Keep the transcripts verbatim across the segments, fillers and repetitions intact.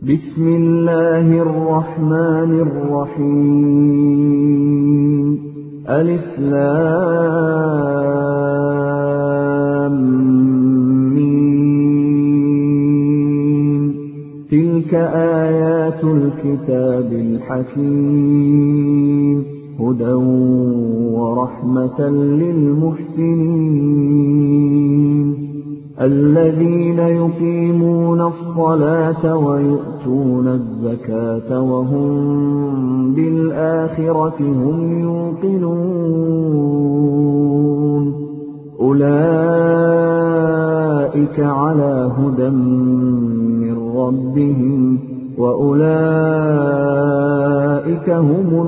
بسم الله الرحمن الرحيم ألف لام ميم تلك آيات الكتاب الحكيم هدى ورحمة للمحسنين الذين يقيمون الصلاة ويؤتون الزكاة وهم بالآخرة هم يوقنون أولئك على هدى من ربهم وأولئك هم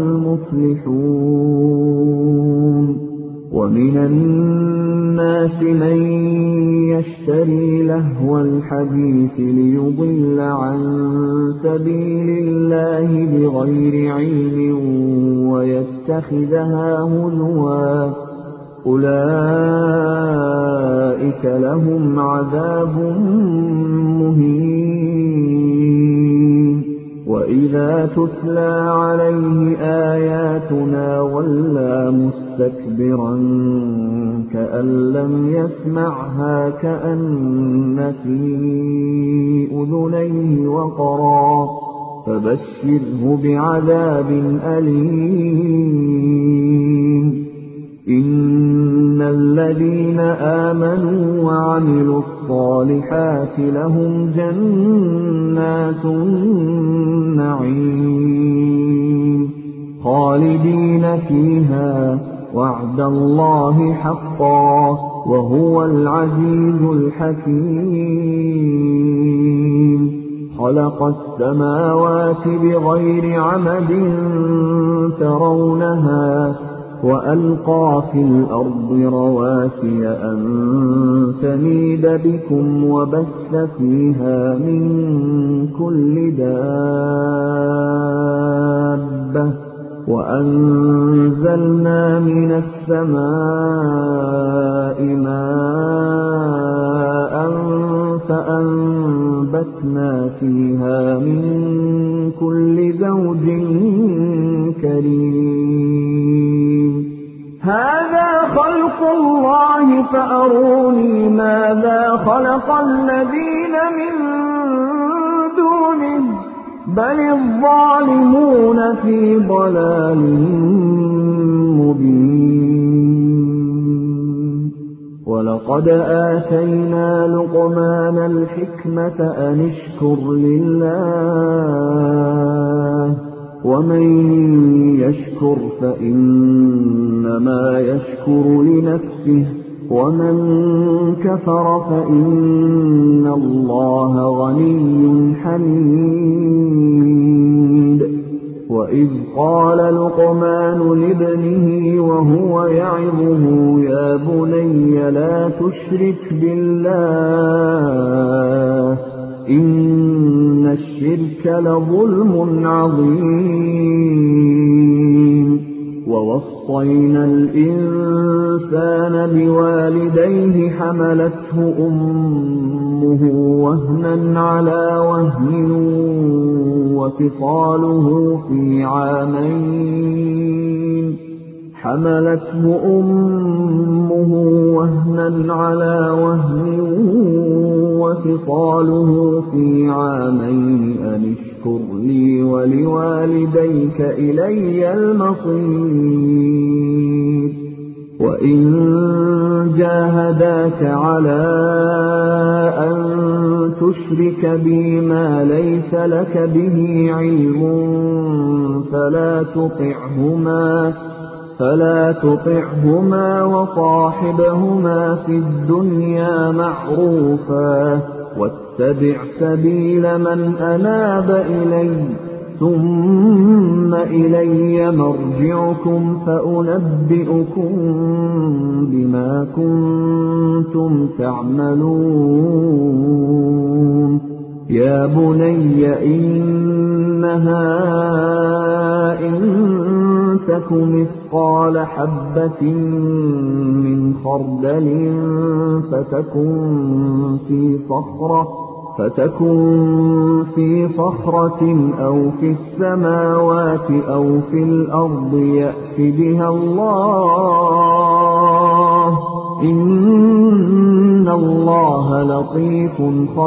المفلحون ومن الناس من يشتري لهو الحديث ليضل عن سبيل الله بغير علم ويتخذها هزوا أولئك لهم عذاب مهين وإذا تتلى عليه آياتنا ولى مستكبرا كأن لم يسمعها كأن في أذنيه وقرا فبشره بعذاب أليم إن الذين آمنوا وعملوا الصالحات لهم جنات النعيم خالدين فيها وعد الله حقا وهو العزيز الحكيم خلق السماوات بغير عمد ترونها وألقى في الأرض رواسي أن تميد بكم وبث فيها من كل دابة وأنزلنا من السماء ماء فأنبتنا فيها من كل زوج كريم هذا خلق الله فأروني ماذا خلق الذين من دونه بل الظالمون في ضلال مبين ولقد آتينا لقمان الحكمة أن اشكر لله ومن يشكر فإنما يشكر لنفسه ومن كفر فإن الله غني حميد وإذ قال لقمان لابنه وهو يعظه يا بني لا تشرك بالله إن الشرك لظلم عظيم ووصينا الإنسان بوالديه حملته أمه وهنا على وهن وفصاله في عامين حملته أمه وهنا على وهن وفصاله في عامين أن اشكر لي ولوالديك إلي المصير وإن جاهداك على أن تشرك بي ما ليس لك به علم فلا تطعهما فلا تطعهما وصاحبهما في الدنيا معروفا واتبع سبيل من أناب إلي ثم إلي مرجعكم فأنبئكم بما كنتم تعملون يا بني إنها إن تك مثقال حبة من خردل فتكن في صخرة فتكن في صخرة أو في السماوات أو في الأرض يأت بها الله إن الله لطيف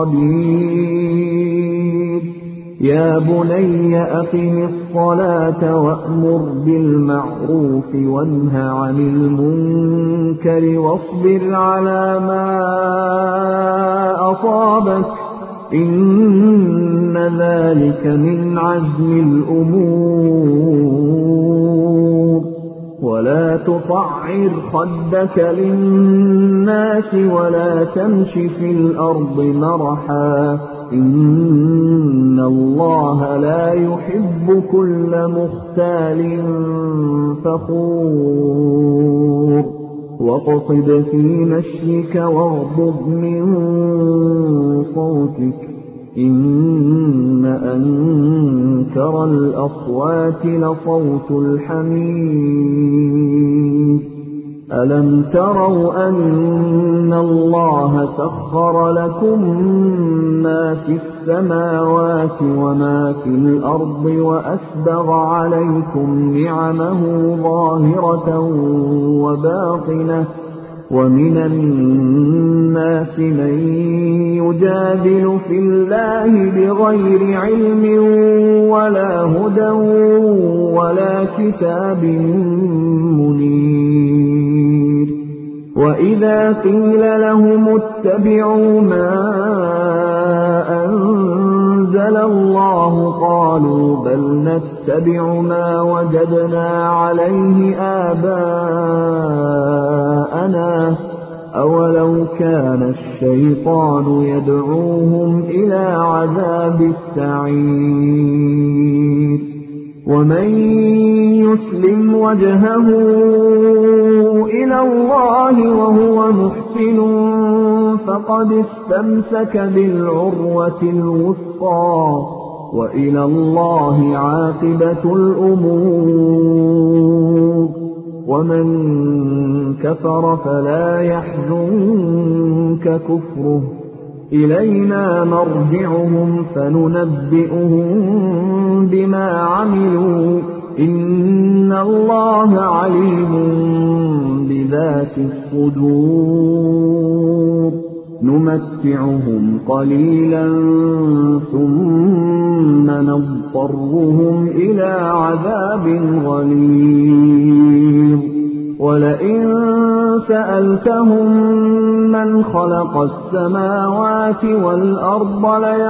خبير يا بني أقم الصلاة وأمر بالمعروف وانه عن المنكر واصبر على ما أصابك إن ذلك من عزم الأمور ولا تصعر خدك للناس ولا تمش في الأرض مرحا إن الله لا يحب كل مختال فخور واقصد في مشيك واغضض من صوتك إن أنكر الأصوات لصوت الحمير ألم تروا أن الله سخر لكم ما في السماوات وما في الأرض وأسبغ عليكم نعمه ظاهرة وباطنة ومن الناس من يجادل في الله بغير علم ولا هدى ولا كتاب منير وإذا قيل لهم اتبعوا ما أنزل الله قالوا بل نتبع ما وجدنا عليه آباءنا أولو كان الشيطان يدعوهم إلى عذاب السعير ومن يسلم وجهه إلى الله وهو محسن فقد استمسك بالعروة الوثقى وإلى الله عاقبة الأمور ومن كفر فلا يحزنك كفره إلينا مرجعهم فننبئهم بما عملوا إن الله عليم بذات الصدور نمتعهم قليلا ثم نضطرهم إلى عذاب غليظ ولئن سألتهم من خلق السماوات والأرض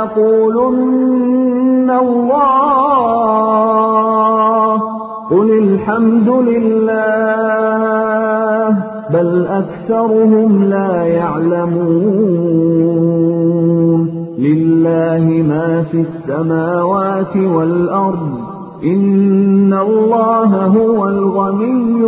ليقولن الله قل الحمد لله بل أكثرهم لا يعلمون لله ما في السماوات والأرض إن الله هو الغني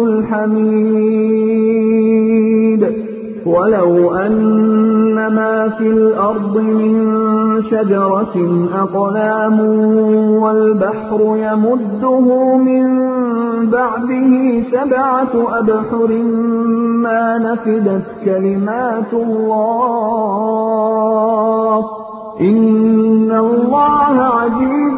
الحميد ولو أن ما في الأرض من شجرة أقلام والبحر يمده من بعده سبعة أبحر ما نفدت كلمات الله إن الله عزيز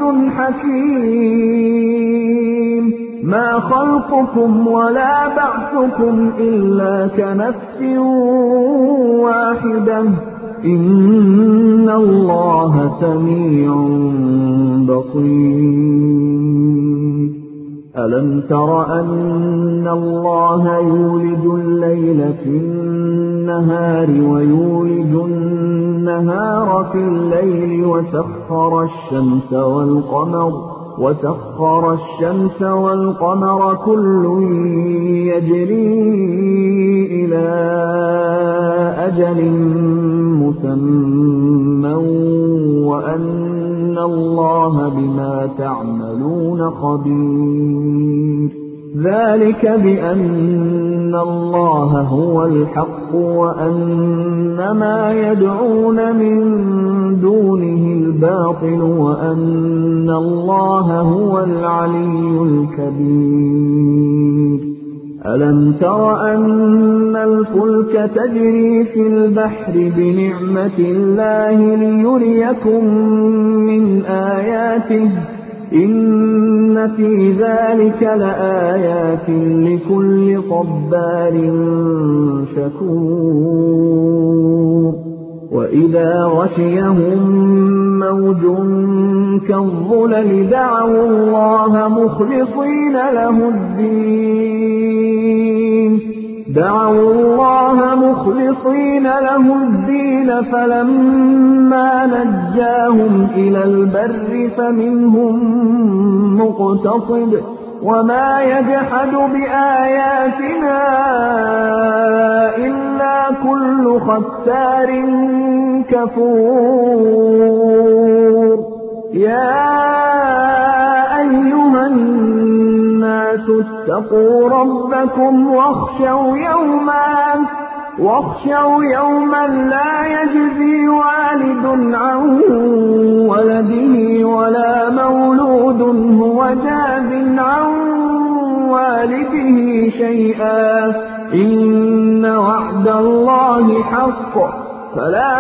حكيم ما خلقكم ولا بعثكم إلا كنفس واحدة إن الله سميع بصير ألم تر أن الله يولج الليل في النهار ويولج النهار في الليل وسخر الشمس والقمر وسخر الشمس والقمر كل يجري إلى أجل مسمى وأن الله بما تعملون خبير ذلك بأن الله هو الحق وأن ما يدعون من دونه الباطل وأن الله هو العلي الكبير أَلَمْ تَرَ أَنَّ الْفُلْكَ تَجْرِي فِي الْبَحْرِ بِنِعْمَتِ اللَّهِ لِيُرِيَكُم مِّنْ آيَاتِهِ ۚ إِنَّ فِي ذَلِكَ لَآيَاتٍ لِّكُلِّ صَبَّارٍ شَكُورٍ وَإِذَا غَشِيَهُم مَّوْجٌ كَالظُّلَلِ دَعَوُا اللَّهَ مُخْلِصِينَ له الدِّينَ دعوا الله مخلصين له الدين فلما نجاهم إلى البر فمنهم مقتصد وما يجحد بآياتنا إلا كل ختار كفور يا أيها الناس اتقوا ربكم واخشوا يوما واخشوا يوما لا يجزي والد عن ولده ولا مولود هو جاز عن والده شيئا إن وعد الله حق فلا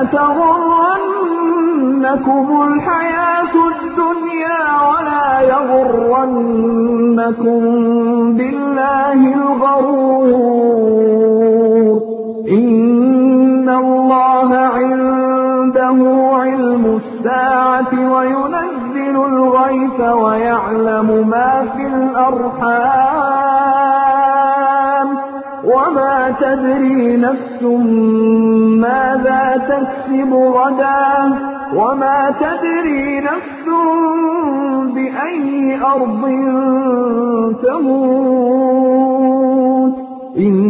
تغرنكم الحياة الدنيا ولا يغرنكم بالله الغرور إن الله عنده علم الساعة وينزل الغيث ويعلم ما في الأرحام وما تدري نفس ماذا تكسب غدا وما تدري نفس بأي أرض تموت